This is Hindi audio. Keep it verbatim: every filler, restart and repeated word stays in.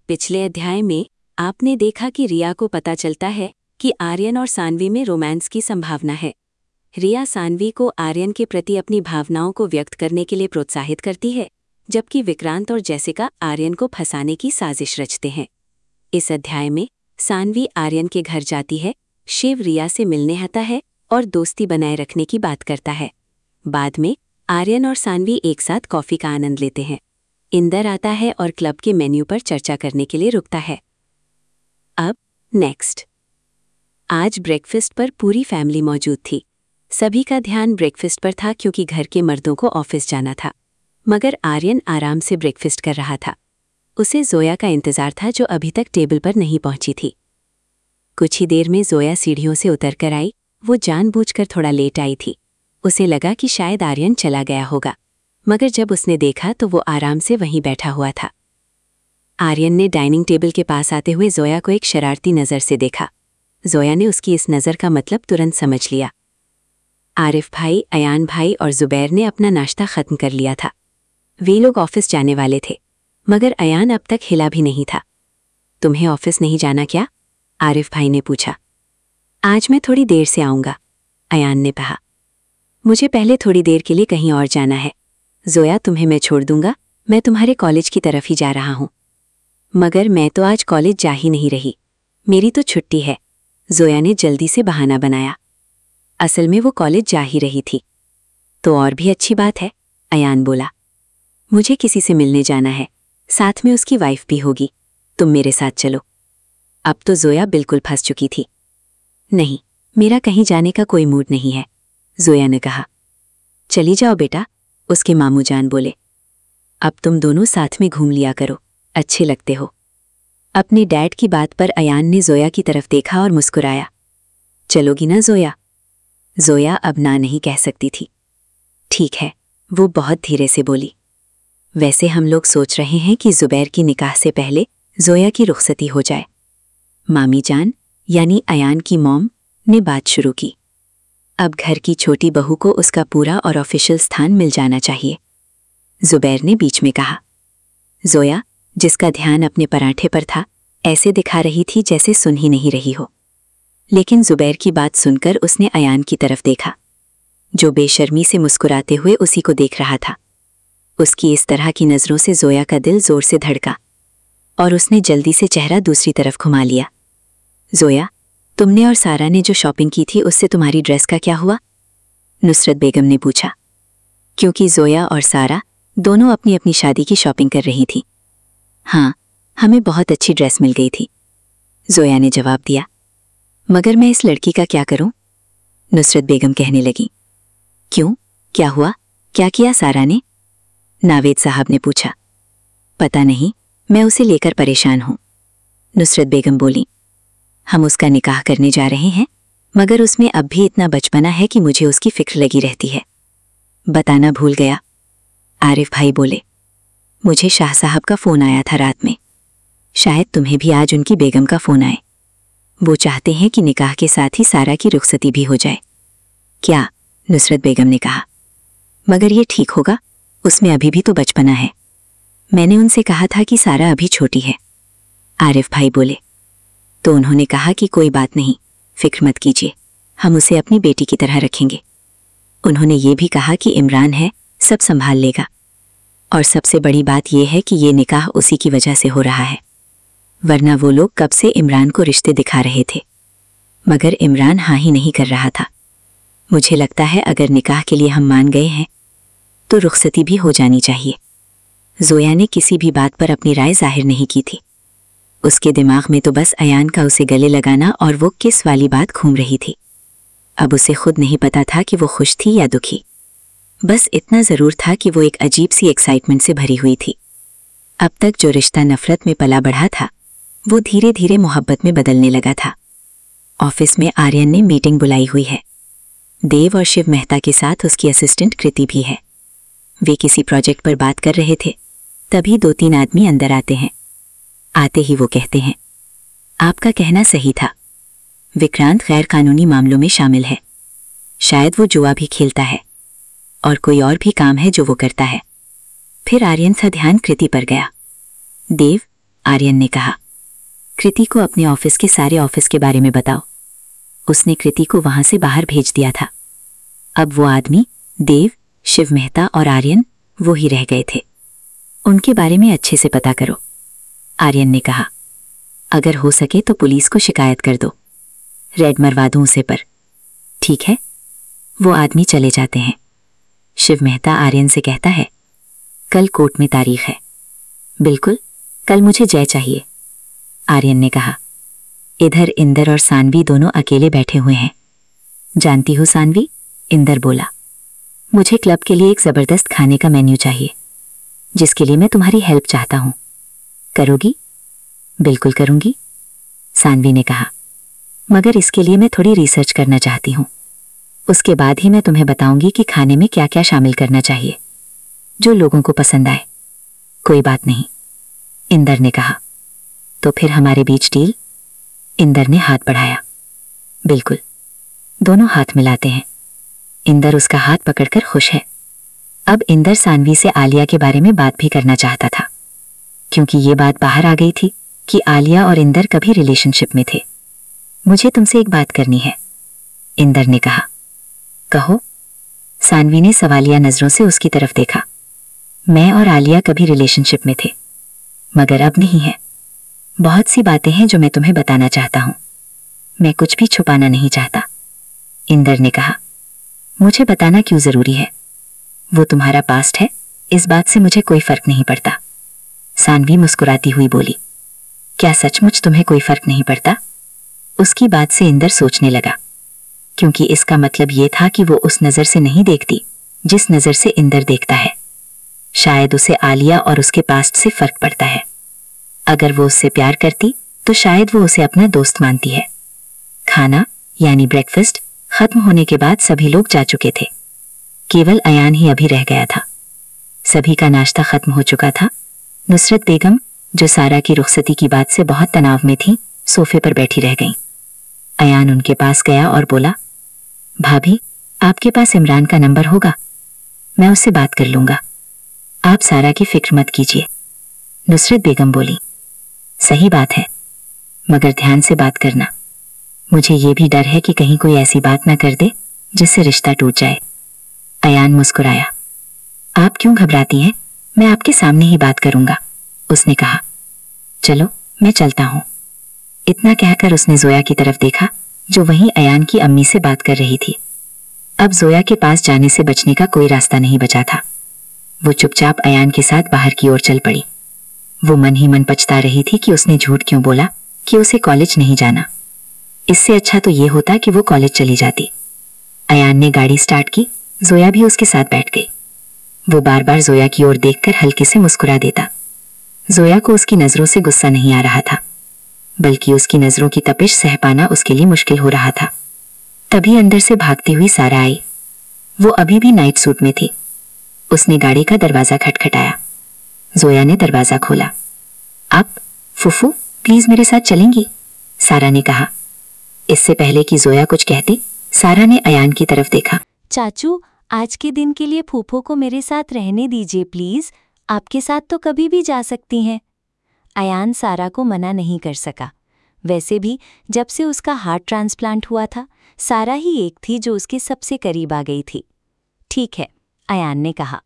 पिछले अध्याय में आपने देखा कि रिया को पता चलता है कि आर्यन और सानवी में रोमांस की संभावना है। रिया सानवी को आर्यन के प्रति अपनी भावनाओं को व्यक्त करने के लिए प्रोत्साहित करती है, जबकि विक्रांत और जेसिका आर्यन को फंसाने की साजिश रचते हैं। इस अध्याय में सानवी आर्यन के घर जाती है, शिव रिया से मिलने आता है और दोस्ती बनाए रखने की बात करता है। बाद में आर्यन और सानवी एक साथ कॉफी का आनंद लेते हैं। इंदर आता है और क्लब के मेन्यू पर चर्चा करने के लिए रुकता है। अब नेक्स्ट। आज ब्रेकफास्ट पर पूरी फैमिली मौजूद थी। सभी का ध्यान ब्रेकफास्ट पर था क्योंकि घर के मर्दों को ऑफिस जाना था, मगर आर्यन आराम से ब्रेकफास्ट कर रहा था। उसे जोया का इंतजार था जो अभी तक टेबल पर नहीं पहुंची थी। कुछ ही देर में जोया सीढ़ियों से उतरकर आई। वो जानबूझकर थोड़ा लेट आई थी। उसे लगा कि शायद आर्यन चला गया होगा, मगर जब उसने देखा तो वो आराम से वहीं बैठा हुआ था। आर्यन ने डाइनिंग टेबल के पास आते हुए जोया को एक शरारती नज़र से देखा। जोया ने उसकी इस नज़र का मतलब तुरंत समझ लिया। आरिफ भाई, अयान भाई और जुबैर ने अपना नाश्ता ख़त्म कर लिया था। वे लोग ऑफिस जाने वाले थे, मगर अयान अब तक हिला भी नहीं था। तुम्हें ऑफिस नहीं जाना क्या? आरिफ भाई ने पूछा। आज मैं थोड़ी देर से आऊँगा, अयान ने कहा। मुझे पहले थोड़ी देर के लिए कहीं और जाना है। जोया, तुम्हें मैं छोड़ दूंगा, मैं तुम्हारे कॉलेज की तरफ ही जा रहा हूँ। मगर मैं तो आज कॉलेज जा ही नहीं रही, मेरी तो छुट्टी है, जोया ने जल्दी से बहाना बनाया। असल में वो कॉलेज जा ही रही थी। तो और भी अच्छी बात है, अयान बोला। मुझे किसी से मिलने जाना है, साथ में उसकी वाइफ भी होगी, तुम मेरे साथ चलो। अब तो जोया बिल्कुल फंस चुकी थी। नहीं, मेरा कहीं जाने का कोई मूड नहीं है, जोया ने कहा। चली जाओ बेटा, उसके मामू जान बोले। अब तुम दोनों साथ में घूम लिया करो, अच्छे लगते हो। अपने डैड की बात पर अयान ने जोया की तरफ देखा और मुस्कुराया। चलोगी ना जोया? जोया अब ना नहीं कह सकती थी। ठीक है, वो बहुत धीरे से बोली। वैसे हम लोग सोच रहे हैं कि जुबैर की निकाह से पहले जोया की रुखसती हो जाए। मामी जान, यानी अयान की मॉम, ने बात शुरू की। अब घर की छोटी बहू को उसका पूरा और ऑफिशियल स्थान मिल जाना चाहिए, जुबैर ने बीच में कहा। जोया, जिसका ध्यान अपने पराठे पर था, ऐसे दिखा रही थी जैसे सुन ही नहीं रही हो। लेकिन जुबैर की बात सुनकर उसने अयान की तरफ देखा, जो बेशर्मी से मुस्कुराते हुए उसी को देख रहा था। उसकी इस तरह की नज़रों से जोया का दिल जोर से धड़का और उसने जल्दी से चेहरा दूसरी तरफ घुमा लिया। जोया, तुमने और सारा ने जो शॉपिंग की थी उससे तुम्हारी ड्रेस का क्या हुआ? नुसरत बेगम ने पूछा, क्योंकि जोया और सारा दोनों अपनी अपनी शादी की शॉपिंग कर रही थी। हाँ, हमें बहुत अच्छी ड्रेस मिल गई थी, जोया ने जवाब दिया। मगर मैं इस लड़की का क्या करूं? नुसरत बेगम कहने लगी। क्यों, क्या हुआ? क्या किया सारा ने? नावेद साहब ने पूछा। पता नहीं, मैं उसे लेकर परेशान हूं, नुसरत बेगम बोली। हम उसका निकाह करने जा रहे हैं, मगर उसमें अब भी इतना बचपना है कि मुझे उसकी फिक्र लगी रहती है। बताना भूल गया, आरिफ भाई बोले। मुझे शाह साहब का फ़ोन आया था रात में। शायद तुम्हें भी आज उनकी बेगम का फ़ोन आए। वो चाहते हैं कि निकाह के साथ ही सारा की रुखसती भी हो जाए। क्या? नुसरत बेगम ने कहा। मगर ये ठीक होगा, उसमें अभी भी तो बचपना है। मैंने उनसे कहा था कि सारा अभी छोटी है, आरिफ भाई बोले। तो उन्होंने कहा कि कोई बात नहीं, फिक्र मत कीजिए, हम उसे अपनी बेटी की तरह रखेंगे। उन्होंने ये भी कहा कि इमरान है, सब संभाल लेगा। और सबसे बड़ी बात यह है कि ये निकाह उसी की वजह से हो रहा है, वरना वो लोग कब से इमरान को रिश्ते दिखा रहे थे, मगर इमरान हाँ ही नहीं कर रहा था। मुझे लगता है अगर निकाह के लिए हम मान गए हैं तो रुखसती भी हो जानी चाहिए। जोया ने किसी भी बात पर अपनी राय जाहिर नहीं की थी। उसके दिमाग में तो बस अयान का उसे गले लगाना और वो किस वाली बात घूम रही थी। अब उसे खुद नहीं पता था कि वो खुश थी या दुखी। बस इतना ज़रूर था कि वो एक अजीब सी एक्साइटमेंट से भरी हुई थी। अब तक जो रिश्ता नफ़रत में पला बढ़ा था, वो धीरे धीरे मोहब्बत में बदलने लगा था। ऑफिस में आर्यन ने मीटिंग बुलाई हुई है। देव और शिव मेहता के साथ उसकी असिस्टेंट कृति भी है। वे किसी प्रोजेक्ट पर बात कर रहे थे, तभी दो तीन आदमी अंदर आते हैं। आते ही वो कहते हैं, आपका कहना सही था, विक्रांत गैर कानूनी मामलों में शामिल है। शायद वो जुआ भी खेलता है और कोई और भी काम है जो वो करता है। फिर आर्यन सा ध्यान कृति पर गया। देव, आर्यन ने कहा। कृति को अपने ऑफिस के सारे ऑफिस के बारे में बताओ। उसने कृति को वहां से बाहर भेज दिया था। अब वो आदमी, देव, शिव मेहता और आर्यन वो ही रह गए थे। उनके बारे में अच्छे से पता करो, आर्यन ने कहा। अगर हो सके तो पुलिस को शिकायत कर दो। रेड मरवा दूं उसे पर। ठीक है। वो आदमी चले जाते हैं। शिव मेहता आर्यन से कहता है, कल कोर्ट में तारीख है। बिल्कुल, कल मुझे जय चाहिए, आर्यन ने कहा। इधर इंदर और सानवी दोनों अकेले बैठे हुए हैं। जानती हो सानवी, इंदर बोला, मुझे क्लब के लिए एक जबरदस्त खाने का मेन्यू चाहिए, जिसके लिए मैं तुम्हारी हेल्प चाहता हूं। करोगी? बिल्कुल करूंगी, सानवी ने कहा, मगर इसके लिए मैं थोड़ी रिसर्च करना चाहती हूं। उसके बाद ही मैं तुम्हें बताऊंगी कि खाने में क्या क्या शामिल करना चाहिए, जो लोगों को पसंद आए। कोई बात नहीं, इंदर ने कहा। तो फिर हमारे बीच डील? इंदर ने हाथ बढ़ाया। बिल्कुल। दोनों हाथ मिलाते हैं। इंदर उसका हाथ पकड़कर खुश है। अब इंदर सानवी से आलिया के बारे में बात भी करना चाहता था, क्योंकि ये बात बाहर आ गई थी कि आलिया और इंदर कभी रिलेशनशिप में थे। मुझे तुमसे एक बात करनी है, इंदर ने कहा। कहो, सानवी ने सवालिया नजरों से उसकी तरफ देखा। मैं और आलिया कभी रिलेशनशिप में थे, मगर अब नहीं है। बहुत सी बातें हैं जो मैं तुम्हें बताना चाहता हूं। मैं कुछ भी छुपाना नहीं चाहता, इंदर ने कहा। मुझे बताना क्यों जरूरी है? वो तुम्हारा पास्ट है, इस बात से मुझे कोई फर्क नहीं पड़ता, सानवी मुस्कुराती हुई बोली। क्या सचमुच तुम्हें कोई फर्क नहीं पड़ता? उसकी बात से इंदर सोचने लगा, क्योंकि इसका मतलब ये था कि वो उस नजर से नहीं देखती जिस नजर से इंदर देखता है। शायद उसे आलिया और उसके पास्ट से फर्क पड़ता है। अगर वो उससे प्यार करती तो शायद वो उसे अपना दोस्त मानती है। खाना यानी ब्रेकफास्ट खत्म होने के बाद सभी लोग जा चुके थे। केवल अयान ही अभी रह गया था। सभी का नाश्ता खत्म हो चुका था। नुसरत बेगम, जो सारा की रुखसती की बात से बहुत तनाव में थी, सोफे पर बैठी रह गईं। अयान उनके पास गया और बोला, भाभी, आपके पास इमरान का नंबर होगा? मैं उससे बात कर लूंगा। आप सारा की फिक्र मत कीजिए, नुसरत बेगम बोली। सही बात है, मगर ध्यान से बात करना। मुझे ये भी डर है कि कहीं कोई ऐसी बात ना कर दे जिससे रिश्ता टूट जाए। अयान मुस्कुराया। आप क्यों घबराती हैं? मैं आपके सामने ही बात करूंगा, उसने कहा। चलो, मैं चलता हूं। इतना कहकर उसने जोया की तरफ देखा, जो वहीं अयान की अम्मी से बात कर रही थी। अब जोया के पास जाने से बचने का कोई रास्ता नहीं बचा था। वो चुपचाप अयान के साथ बाहर की ओर चल पड़ी। वो मन ही मन पछता रही थी कि उसने झूठ क्यों बोला कि उसे कॉलेज नहीं जाना। इससे अच्छा तो ये होता कि वो कॉलेज चली जाती। अयान ने गाड़ी स्टार्ट की, जोया भी उसके साथ बैठ गई। वो बार बार जोया की ओर देखकर हल्के से मुस्कुरा देता। जोया को उसकी नजरों से गुस्सा नहीं आ रहा था, बल्कि उसकी नजरों की तपिश सह पाना उसके लिए मुश्किल हो रहा था। तभी अंदर से भागती हुई सारा आई। वो अभी भी नाइट सूट में थी। उसने गाड़ी का दरवाजा खटखटाया। जोया ने दरवाजा खोला। आप, फुफू, प्लीज मेरे साथ चलेंगी? सारा ने कहा। इससे पहले कि जोया कुछ कहती, सारा ने अयान की तरफ देखा। चाचू, आज के दिन के लिए फूफो को मेरे साथ रहने दीजिए प्लीज। आपके साथ तो कभी भी जा सकती हैं। अयान सारा को मना नहीं कर सका। वैसे भी जब से उसका हार्ट ट्रांसप्लांट हुआ था, सारा ही एक थी जो उसके सबसे करीब आ गई थी। ठीक है, अयान ने कहा।